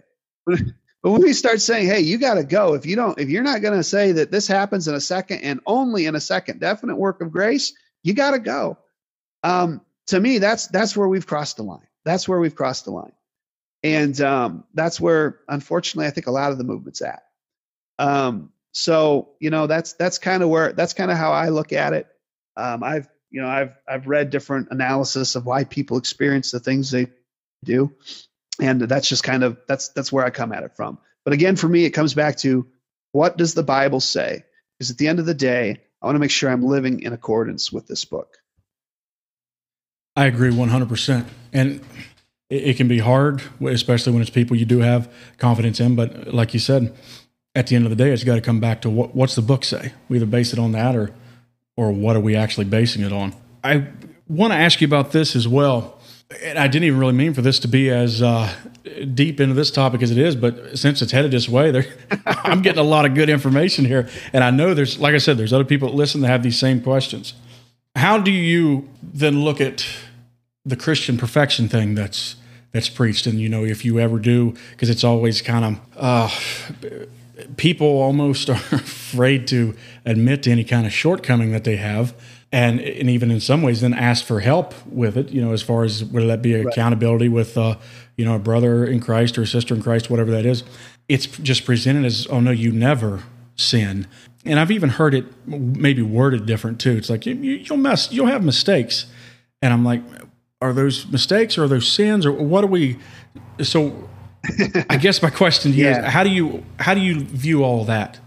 But when we start saying, hey, you got to go, if you don't, if you're not going to say that this happens in a second and only in a second, definite work of grace, you got to go. Um, to me, that's, that's where we've crossed the line. That's where we've crossed the line. And um, that's where, unfortunately, I think a lot of the movement's at. Um, so, you know, that's, that's kind of where, that's kind of how I look at it. Um, I've, you know, I've, I've read different analysis of why people experience the things they do. And that's just kind of, that's, that's where I come at it from. But again, for me, it comes back to what does the Bible say? Because at the end of the day, I want to make sure I'm living in accordance with this book. I agree one hundred percent. And it, it can be hard, especially when it's people you do have confidence in. But like you said, at the end of the day, it's got to come back to what, what's the book say? We either base it on that or, or what are we actually basing it on? I want to ask you about this as well. And I didn't even really mean for this to be as uh, deep into this topic as it is, but since it's headed this way, there, I'm getting a lot of good information here. And I know there's, like I said, there's other people that listen that have these same questions. How do you then look at the Christian perfection thing that's that's preached? And, you know, if you ever do, because it's always kind of, uh, people almost are afraid to admit to any kind of shortcoming that they have. And, and even in some ways then ask for help with it, you know, as far as whether that be accountability with, uh, you know, a brother in Christ or a sister in Christ, whatever that is. It's just presented as, oh, no, you never sin. And I've even heard it maybe worded different, too. It's like, you, you'll mess, you'll have mistakes. And I'm like, are those mistakes or are those sins or what are we? So I guess my question to you yeah. is, how do you, how do you view all that?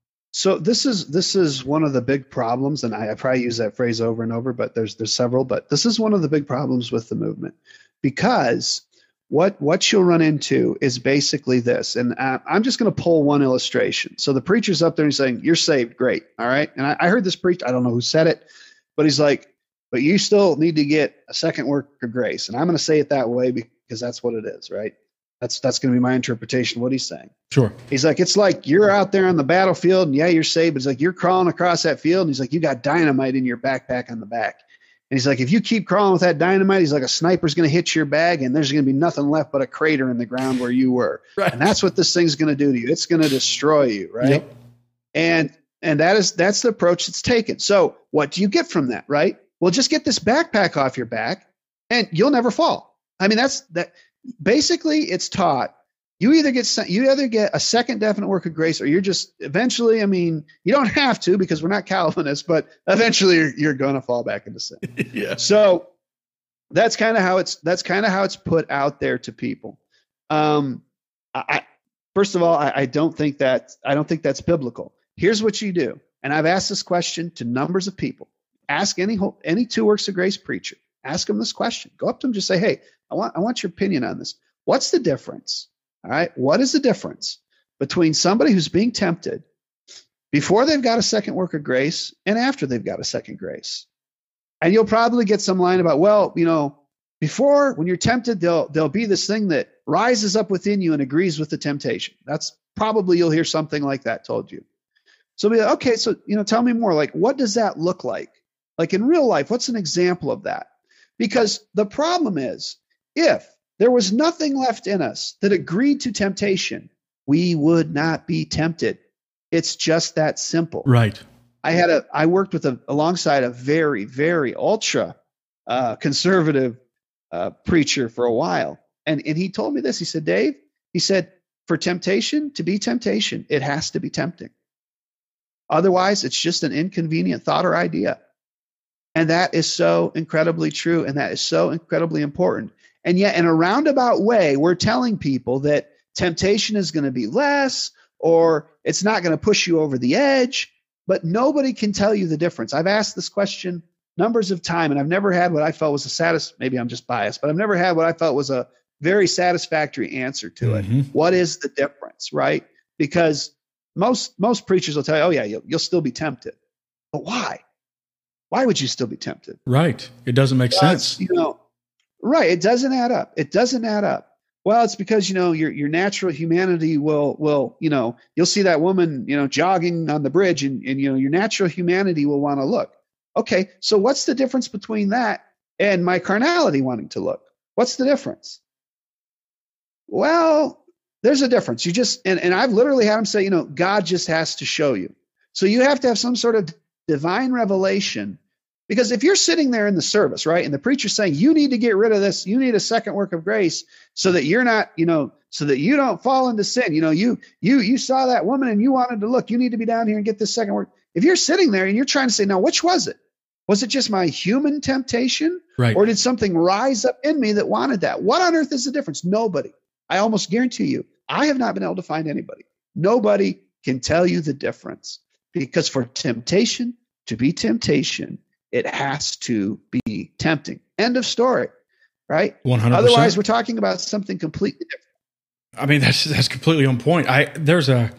So this is this is one of the big problems, and I, I probably use that phrase over and over, but there's there's several. But this is one of the big problems with the movement, because what what you'll run into is basically this, and I, I'm just going to pull one illustration. So the preacher's up there and he's saying, "You're saved, great, all right." And I, I heard this preach. I don't know who said it, but he's like, "But you still need to get a second work of grace," and I'm going to say it that way because that's what it is, right? That's that's going to be my interpretation of what he's saying. Sure. He's like, it's like you're out there on the battlefield and yeah, you're saved. But it's like you're crawling across that field. And he's like, you got dynamite in your backpack on the back. And he's like, if you keep crawling with that dynamite, he's like, a sniper's going to hit your bag and there's going to be nothing left but a crater in the ground where you were. Right. And that's what this thing's going to do to you. It's going to destroy you. Right. Yep. And and that is that's the approach that's taken. So what do you get from that? Right. Well, just get this backpack off your back and you'll never fall. I mean, that's that. Basically, it's taught you either get you either get a second definite work of grace, or you're just eventually. I mean, you don't have to because we're not Calvinists, but eventually you're, you're going to fall back into sin. yeah. So that's kind of how it's that's kind of how it's put out there to people. Um, I, first of all, I, I don't think that I don't think that's biblical. Here's what you do, and I've asked this question to numbers of people. Ask any any two works of grace preacher. Ask them this question. Go up to them, just say, "Hey, I want I want your opinion on this. What's the difference? All right, what is the difference between somebody who's being tempted before they've got a second work of grace and after they've got a second grace?" And you'll probably get some line about, well, you know, before when you're tempted, there'll there'll be this thing that rises up within you and agrees with the temptation. That's probably you'll hear something like that told you. So be like, okay, so you know, tell me more. Like, what does that look like? Like in real life, what's an example of that? Because the problem is, if there was nothing left in us that agreed to temptation, we would not be tempted. It's just that simple. Right. I had a, I worked with a, alongside a very, very ultra uh, conservative uh, preacher for a while. And, and he told me this, he said, Dave, he said, for temptation to be temptation, it has to be tempting. Otherwise, it's just an inconvenient thought or idea. And that is so incredibly true. And that is so incredibly important. And yet in a roundabout way, we're telling people that temptation is going to be less, or it's not going to push you over the edge, but nobody can tell you the difference. I've asked this question numbers of times, and I've never had what I felt was a satis, maybe I'm just biased, but I've never had what I felt was a very satisfactory answer to mm-hmm. it. What is the difference, right? Because most, most preachers will tell you, oh yeah, you'll, you'll still be tempted. But why? Why would you still be tempted? Right. It doesn't make well, sense. You know, right. It doesn't add up. It doesn't add up. Well, it's because, you know, your your natural humanity will, will, you know, you'll see that woman, you know, jogging on the bridge and, and you know, your natural humanity will want to look. Okay. So what's the difference between that and my carnality wanting to look? What's the difference? Well, there's a difference. You just, and, and I've literally had them say, you know, God just has to show you. So you have to have some sort of divine revelation, because if you're sitting there in the service, right, and the preacher's saying you need to get rid of this, you need a second work of grace so that you're not, you know, so that you don't fall into sin. You know, you you you saw that woman and you wanted to look, you need to be down here and get this second work. If you're sitting there and you're trying to say, now, which was it? Was it just my human temptation? Right. Or did something rise up in me that wanted that? What on earth is the difference? Nobody. I almost guarantee you, I have not been able to find anybody. Nobody can tell you the difference. Because for temptation to be temptation, it has to be tempting. End of story. right? one hundred percent. Otherwise, we're talking about something completely different. I mean, that's that's completely on point. I there's a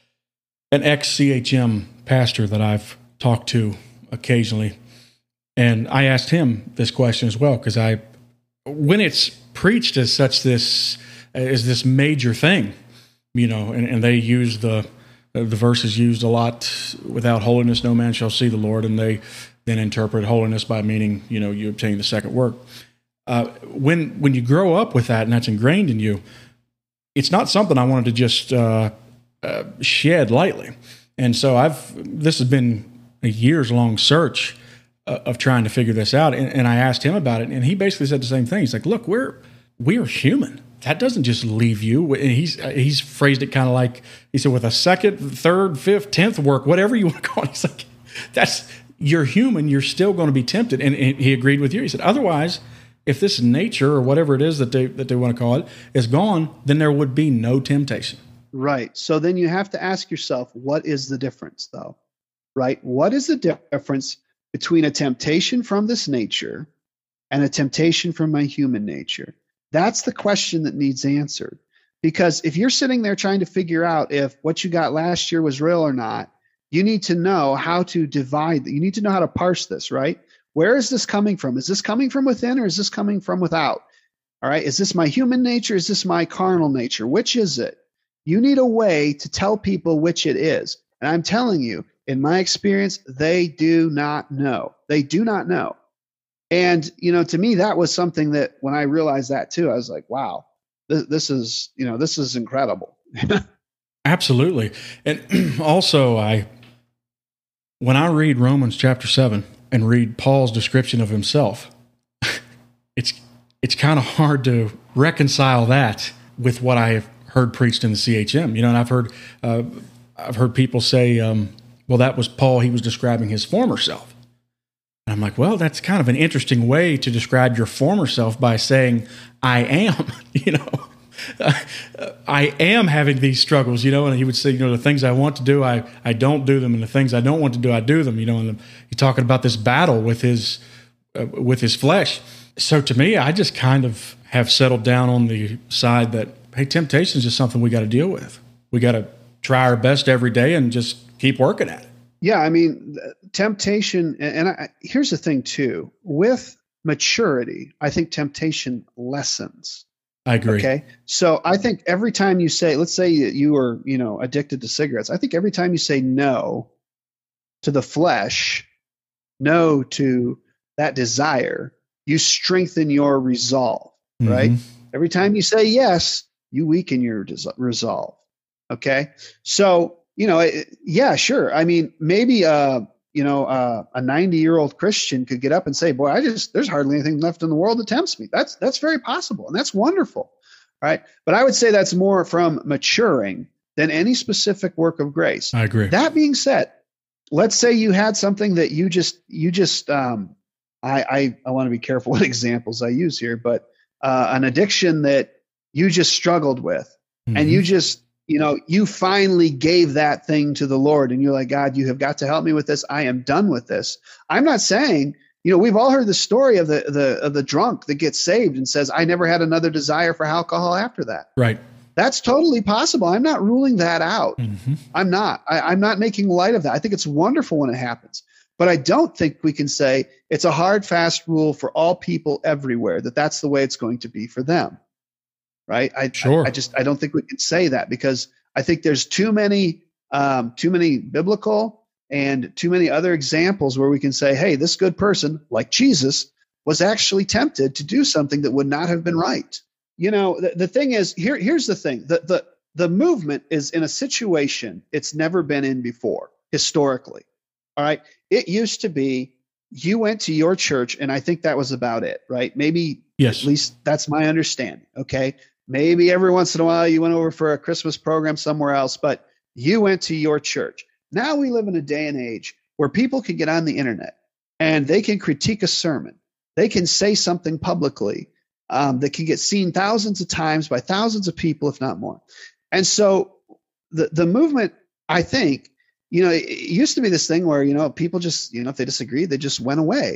an ex C H M pastor that I've talked to occasionally, and I asked him this question as well, because I, when it's preached as such this as this major thing, you know, and, and they use the the verses used a lot, without holiness no man shall see the Lord, and they then interpret holiness by meaning, you know, you obtain the second work. Uh, when when you grow up with that and that's ingrained in you, it's not something I wanted to just uh, uh, shed lightly. And so I've this has been a years long search uh, of trying to figure this out. And, and I asked him about it, and he basically said the same thing. He's like, "Look, we're we are human. That doesn't just leave you." And he's he's phrased it kind of like, he said, with a second, third, fifth, tenth work, whatever you want to call it. He's like, that's you're human. You're still going to be tempted. And, and he agreed with you. He said, otherwise, if this nature or whatever it is that they that they want to call it is gone, then there would be no temptation. Right. So then you have to ask yourself, what is the difference, though? Right? What is the difference between a temptation from this nature and a temptation from my human nature? That's the question that needs answered. Because if you're sitting there trying to figure out if what you got last year was real or not, you need to know how to divide. You need to know how to parse this, right? Where is this coming from? Is this coming from within, or is this coming from without? All right. Is this my human nature? Is this my carnal nature? Which is it? You need a way to tell people which it is. And I'm telling you, in my experience, they do not know. They do not know. And, you know, to me, that was something that when I realized that too, I was like, wow, this, this is, you know, this is incredible. Absolutely. And also, I, when I read Romans chapter seven and read Paul's description of himself, it's, it's kind of hard to reconcile that with what I have heard preached in the C H M, you know, and I've heard, uh, I've heard people say, um, well, that was Paul. He was describing his former self. And I'm like, well, that's kind of an interesting way to describe your former self, by saying, I am, you know, I am having these struggles, you know, and he would say, you know, the things I want to do, I, I don't do them. And the things I don't want to do, I do them, you know, and the, he's talking about this battle with his, uh, with his flesh. So to me, I just kind of have settled down on the side that, hey, temptation is just something we got to deal with. We got to try our best every day and just keep working at it. Yeah, I mean, temptation, and I, here's the thing too, with maturity, I think temptation lessens. I agree. Okay. So I think every time you say, let's say you were, you know, addicted to cigarettes, I think every time you say no to the flesh, no to that desire, you strengthen your resolve, mm-hmm. right? Every time you say yes, you weaken your des- resolve. Okay. So, you know, it, yeah, sure. I mean, maybe, uh, you know, uh, a ninety year old Christian could get up and say, boy, I just, there's hardly anything left in the world that tempts me. That's, that's very possible. And that's wonderful. Right. But I would say that's more from maturing than any specific work of grace. I agree. That being said, let's say you had something that you just, you just, um, I, I, I want to be careful what examples I use here, but, uh, an addiction that you just struggled with, mm-hmm. and you just, you know, you finally gave that thing to the Lord, and you're like, God, you have got to help me with this. I am done with this. I'm not saying, you know, we've all heard the story of the, the, of the drunk that gets saved and says, I never had another desire for alcohol after that. Right. That's totally possible. I'm not ruling that out. Mm-hmm. I'm not, I, I'm not making light of that. I think it's wonderful when it happens, but I don't think we can say it's a hard, fast rule for all people everywhere, that that's the way it's going to be for them. Right. I, sure. I, I just, I don't think we can say that, because I think there's too many, um, too many biblical and too many other examples where we can say, hey, this good person, like Jesus, was actually tempted to do something that would not have been right. You know, the, the thing is, here, here's the thing, the, the, the movement is in a situation it's never been in before, historically. All right. It used to be, you went to your church, and I think that was about it, right? Maybe, yes. At least that's my understanding. Okay. Maybe every once in a while you went over for a Christmas program somewhere else, but you went to your church. Now we live in a day and age where people can get on the internet and they can critique a sermon. They can say something publicly um, that can get seen thousands of times by thousands of people, if not more. And so the, the movement, I think, you know, it used to be this thing where, you know, people just, you know, if they disagreed, they just went away.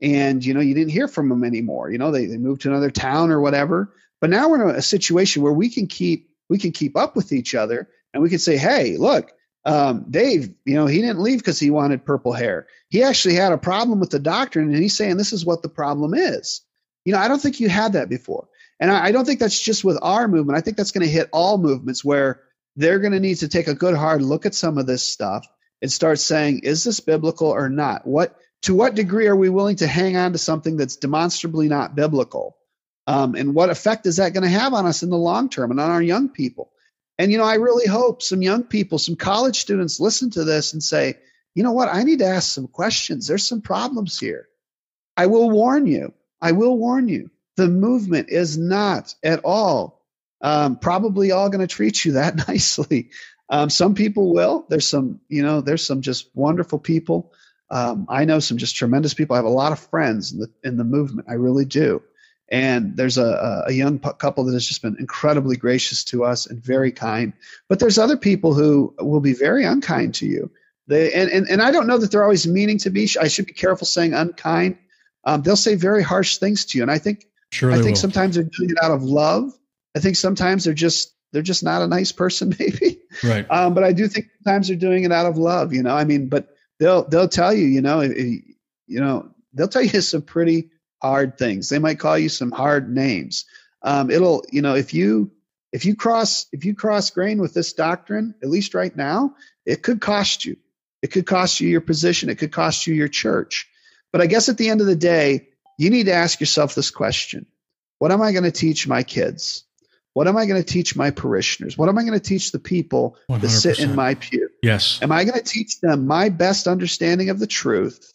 and, you know, you didn't hear from them anymore. You know, they, they moved to another town or whatever. But now we're in a situation where we can keep, we can keep up with each other, and we can say, hey, look, um, Dave, you know, he didn't leave because he wanted purple hair. He actually had a problem with the doctrine, and he's saying this is what the problem is. You know, I don't think you had that before. And I, I don't think that's just with our movement. I think that's going to hit all movements, where they're going to need to take a good hard look at some of this stuff and start saying, is this biblical or not? What, to what degree are we willing to hang on to something that's demonstrably not biblical? Um, and what effect is that going to have on us in the long term and on our young people? And, you know, I really hope some young people, some college students listen to this and say, you know what, I need to ask some questions. There's some problems here. I will warn you. I will warn you. The movement is not at all um, probably all going to treat you that nicely. Um, some people will. There's some, you know, there's some just wonderful people. Um, I know some just tremendous people. I have a lot of friends in the in the movement. I really do. And there's a, a young couple that has just been incredibly gracious to us and very kind. But there's other people who will be very unkind to you. They and, and, and I don't know that they're always meaning to be. I should be careful saying unkind. Um, they'll say very harsh things to you. And I think sure I think will. sometimes they're doing it out of love. I think sometimes they're just they're just not a nice person, maybe. Right. Um, but I do think sometimes they're doing it out of love. You know, I mean, but they'll they'll tell you, you know, if, you know, they'll tell you some pretty hard things. They might call you some hard names. Um, it'll, you know, if you if you cross if you cross grain with this doctrine, at least right now, it could cost you. It could cost you your position. It could cost you your church. But I guess at the end of the day, you need to ask yourself this question: what am I going to teach my kids? What am I going to teach my parishioners? What am I going to teach the people one hundred percent that sit in my pew? Yes. Am I going to teach them my best understanding of the truth?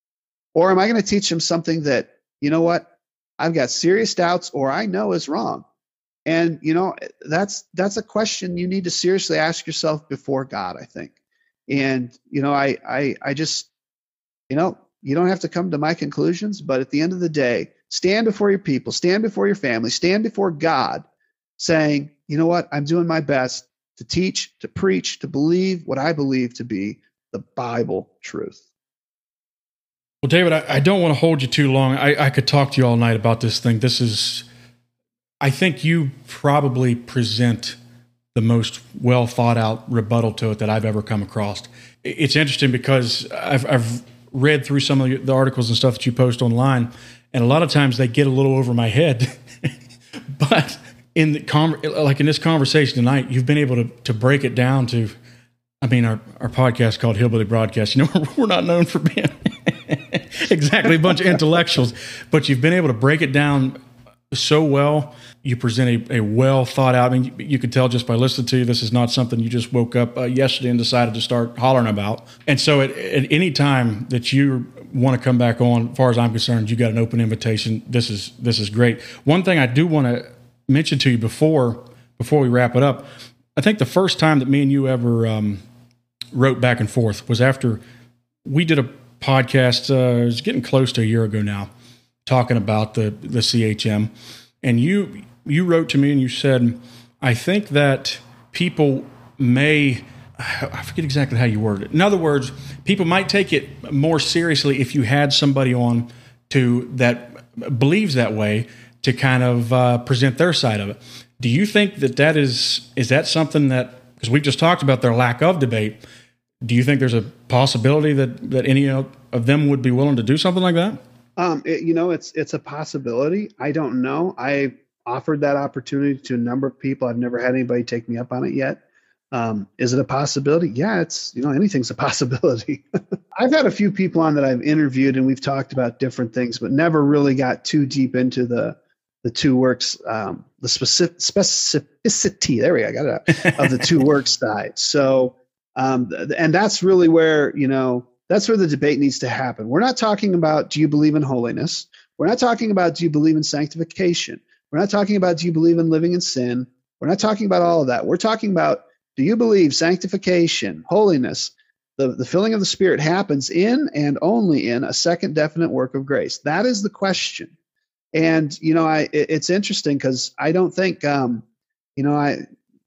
Or am I going to teach them something that, you know what, I've got serious doubts or I know is wrong? And, you know, that's that's a question you need to seriously ask yourself before God, I think. And, you know, I I I just, you know, you don't have to come to my conclusions, but at the end of the day, stand before your people, stand before your family, stand before God, saying, you know what, I'm doing my best to teach, to preach, to believe what I believe to be the Bible truth. Well, David, I, I don't want to hold you too long. I, I could talk to you all night about this thing. This is, I think you probably present the most well thought out rebuttal to it that I've ever come across. It's interesting because I've, I've read through some of the articles and stuff that you post online, and a lot of times they get a little over my head. But in the con- like in this conversation tonight, you've been able to to break it down to, I mean, our, our podcast called Hillbilly Broadcast, you know, we're, we're not known for being exactly a bunch of intellectuals, but you've been able to break it down so well. You present a, a well thought out. I mean, you, you could tell just by listening to you, this is not something you just woke up uh, yesterday and decided to start hollering about. And so at, at any time that you want to come back on, as far as I'm concerned, you got an open invitation. This is, this is great. One thing I do want to mention to you before, before we wrap it up, I think the first time that me and you ever um, wrote back and forth was after we did a podcast, uh, it was getting close to a year ago now, talking about the, the C H M. And you you wrote to me and you said, I think that people may, I forget exactly how you worded it. In other words, people might take it more seriously if you had somebody on to that believes that way to kind of uh, present their side of it. Do you think that that is, is that something that, because we've just talked about their lack of debate, do you think there's a possibility that, that any of them would be willing to do something like that? Um, it, you know, it's it's a possibility. I don't know. I offered that opportunity to a number of people. I've never had anybody take me up on it yet. Um, is it a possibility? Yeah, it's, you know, anything's a possibility. I've had a few people on that I've interviewed and we've talked about different things, but never really got too deep into the the two works, um, the specific specificity. There we go, I got it out, of the two works side. So, um, and that's really where, you know, that's where the debate needs to happen. We're not talking about, do you believe in holiness? We're not talking about, do you believe in sanctification? We're not talking about, do you believe in living in sin? We're not talking about all of that. We're talking about, do you believe sanctification, holiness, the, the filling of the Spirit happens in and only in a second definite work of grace? That is the question. And, you know, I, it, it's interesting because I don't think, um, you know, I,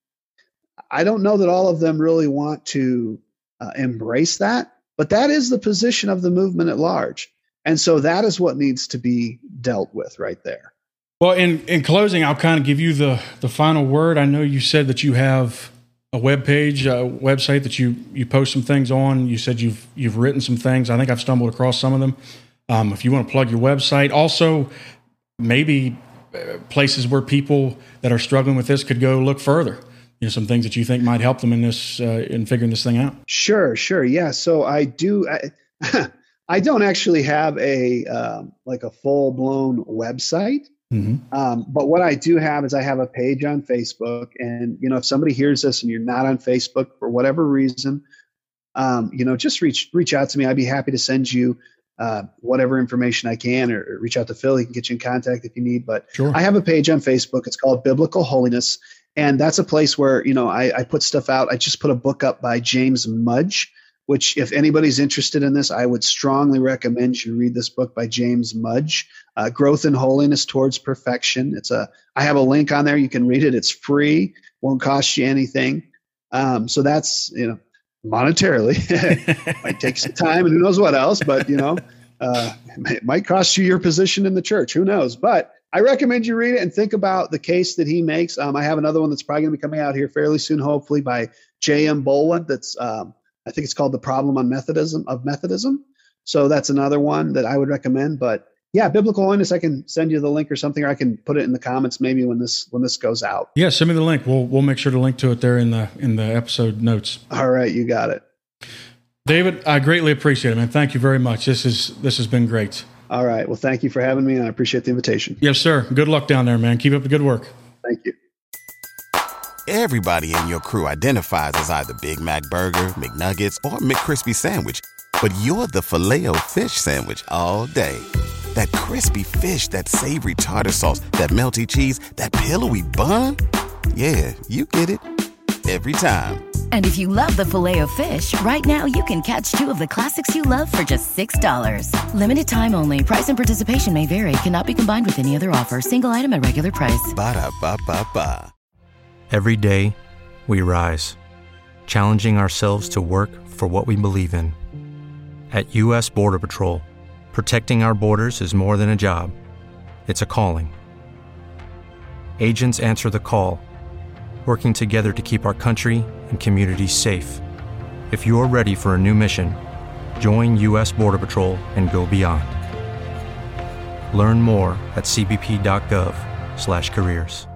I don't know that all of them really want to uh, embrace that. But that is the position of the movement at large. And so that is what needs to be dealt with right there. Well, in, in closing, I'll kind of give you the, the final word. I know you said that you have a web page, a website that you, you post some things on. You said you've you've written some things. I think I've stumbled across some of them. Um, if you want to plug your website, also maybe uh, places where people that are struggling with this could go look further. You know, some things that you think might help them in this uh, in figuring this thing out. Sure, sure, yeah. So I do. I, I don't actually have a um, like a full blown website. Mm-hmm. Um, but what I do have is I have a page on Facebook, and, you know, if somebody hears this and you're not on Facebook for whatever reason, um, you know, just reach, reach out to me. I'd be happy to send you, uh, whatever information I can, or, or reach out to Phil. He can get you in contact if you need, but sure. I have a page on Facebook. It's called Biblical Holiness. And that's a place where, you know, I, I put stuff out. I just put a book up by James Mudge, which, if anybody's interested in this, I would strongly recommend you read this book by James Mudge, uh, Growth in Holiness Towards Perfection. It's a, I have a link on there. You can read it. It's free. Won't cost you anything. Um, so that's, you know, monetarily, might take some time and who knows what else, but, you know, uh, it might cost you your position in the church. Who knows? But I recommend you read it and think about the case that he makes. Um, I have another one that's probably going to be coming out here fairly soon, hopefully, by J M Boland. That's, um, I think it's called The Problem on Methodism of Methodism. So that's another one that I would recommend. But yeah, Biblical Holiness, I can send you the link or something, or I can put it in the comments maybe when this when this goes out. Yeah, send me the link. We'll we'll make sure to link to it there in the in the episode notes. All right, you got it. David, I greatly appreciate it, man. Thank you very much. This is this has been great. All right. Well, thank you for having me, and I appreciate the invitation. Yes, sir. Good luck down there, man. Keep up the good work. Thank you. Everybody in your crew identifies as either Big Mac Burger, McNuggets, or McCrispy Sandwich. But you're the Filet-O-Fish Sandwich all day. That crispy fish, that savory tartar sauce, that melty cheese, that pillowy bun. Yeah, you get it. Every time. And if you love the Filet-O-Fish, right now you can catch two of the classics you love for just six dollars. Limited time only. Price and participation may vary. Cannot be combined with any other offer. Single item at regular price. Ba-da-ba-ba-ba. Every day, we rise, challenging ourselves to work for what we believe in. At U S Border Patrol, protecting our borders is more than a job. It's a calling. Agents answer the call, working together to keep our country and communities safe. If you're ready for a new mission, join U S Border Patrol and go beyond. Learn more at c b p dot gov slash careers.